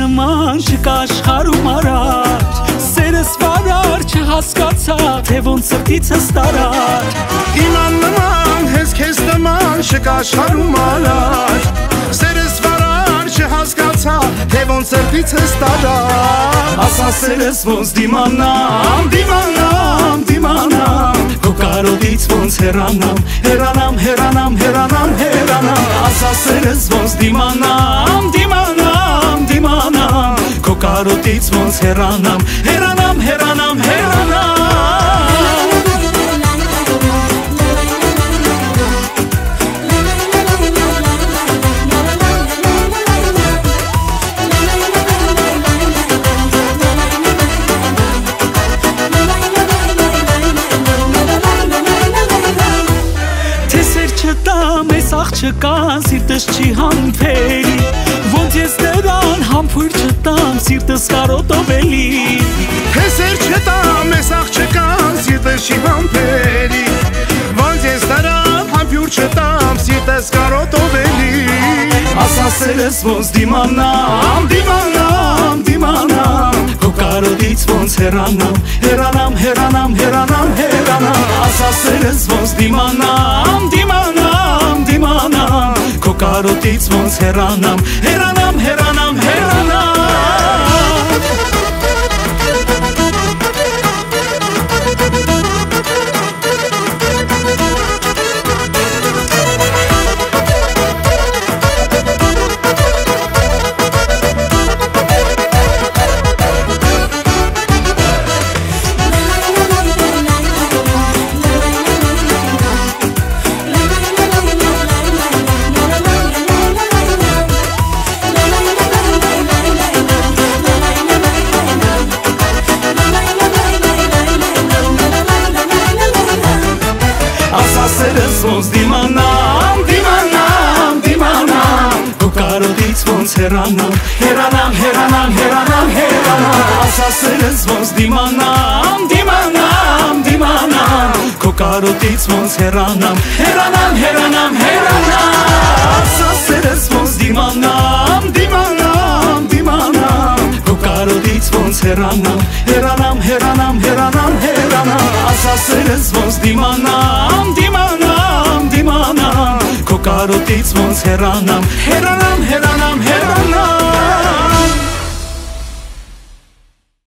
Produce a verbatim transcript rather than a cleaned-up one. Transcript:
նման չկա աշխարհում առաջ Սերս վարար չհասկացա թե ոնց սրտիցս տարար Իման նման հեզ քեզ նման չկա աշխարհում առաջ Սերս վարար չհասկացա թե ոնց սրտիցս տարար Ասա սերս ոնց դիմանամ, դիմանամ, դիմանամ Քո կարոտից ոնց հեռանամ, հեռանամ, հեռանամ, հեռանամ, հեռանամ Ասա սերս ոնց դիմանամ, դիմանամ, դիմանամ Քո կարոտից ոնց հեռանամ, հեռանամ, հեռանամ, հեռանամ Մեզ աղջկան սիրտս չի համբերի Ոնց ես նրան համբույր չտամ սիրտս կարոտով էլի Հեսեր չտամ ես աղջկան սիրտս չի համբերի Ոնց ես նրան համբույր չտամ սիրտս կարոտով էլի Ասա սերս ոնց դիմանամ, դիմանամ, դիմանամ Քո կարոտից ոնց հեռանամ, հեռանամ, հեռանամ, հեռանամ, հեռանամ Ասա սերս ոնց դիմանամ, դիմանամ, դիմանամ Քո կարոտից ոնց հեռանամ, հեռանամ, հեռանամ, հեռանամ Սերս ոնց դիմանամ, դիմանամ, դիմանամ Քո կարոտից ոնց հեռանամ, հեռանամ, հեռանամ, հեռանամ, հեռանամ Ասա սերս ոնց դիմանամ, դիմանամ, դիմանամ Քո կարոտից ոնց հեռանամ, հեռանամ, հեռանամ, հեռանամ Ասա սերս ոնց դիմանամ, դիմանամ, դիմանամ Քո կարոտից ոնց հեռանամ, հեռանամ, հեռանամ, հեռանամ, հեռանամ Ասա սերս ոնց դիմանամ, դիմանամ, դիմանամ Քո կարոտից ոնց հեռանամ, հեռանամ, հեռանամ, հեռանամ